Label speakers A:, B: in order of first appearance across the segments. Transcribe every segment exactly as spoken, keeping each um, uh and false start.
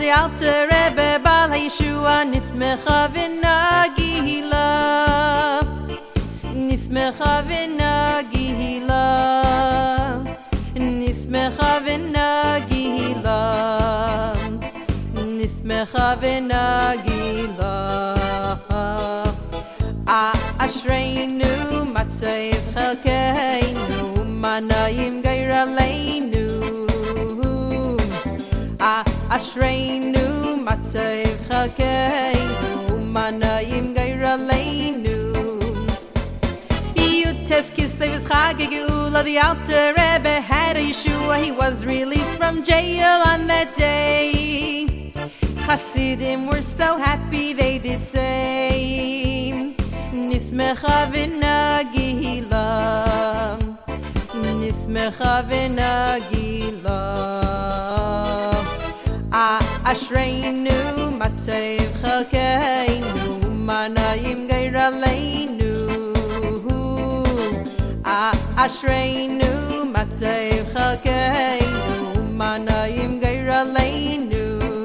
A: the Alter Rebbe Bal Yeshua Nismecha v'nagila Nismecha v'nagila Nismecha v'nagila Nismecha v'nagila Ashreinu Matzav Chelkeinu Manayim Geira Leinu Ashreinu Matzav Chelkeinu Manayim Geira Leinu Yutes Kislev Chag Geula. The Alter Rebbe had a Yeshua. He was released from jail on that day. Hasidim were so happy, they did say Nismecha v'nagila Nismecha v'nagila Ashreinu Matzav Chelkeinu Manayim Geira Leinu Ashreinu Matzav Chelkeinu Manayim Geira Leinu.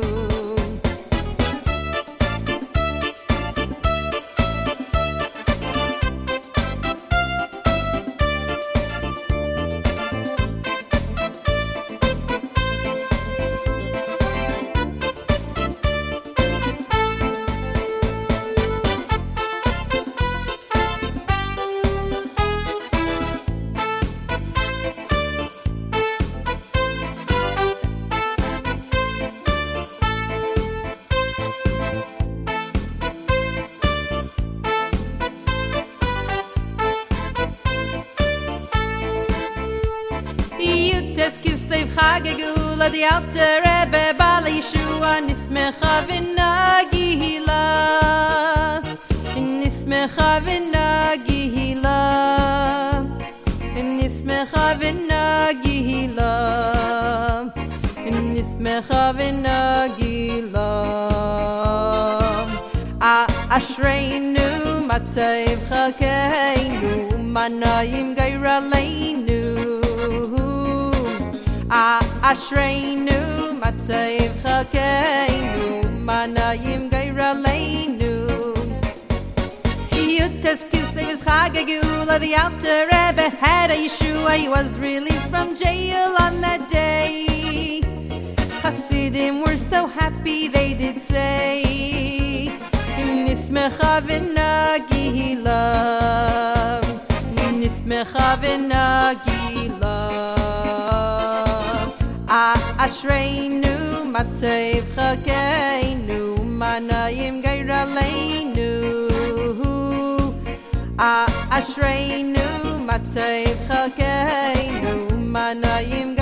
A: The Alter Rebbe Bal Yeshua Nismecha v'nagila Nismecha v'nagila Nismecha v'nagila Nismecha v'nagila Ashreinu Matzav Chelkeinu Manayim Geira Leinu Ashreinu Matzav Chelkeinu Manayim Geira Leinu Yutes Kislev Chag Geula. The Alter Rebbe had a Yeshua. He was released from jail on that day. Hasidim were so happy, they did say Nismecha v'nagila Nismecha v'nagila Ashreinu Matzav Chelkeinu Manayim Geira Leinu Ashreinu Matzav Chelkeinu Manayim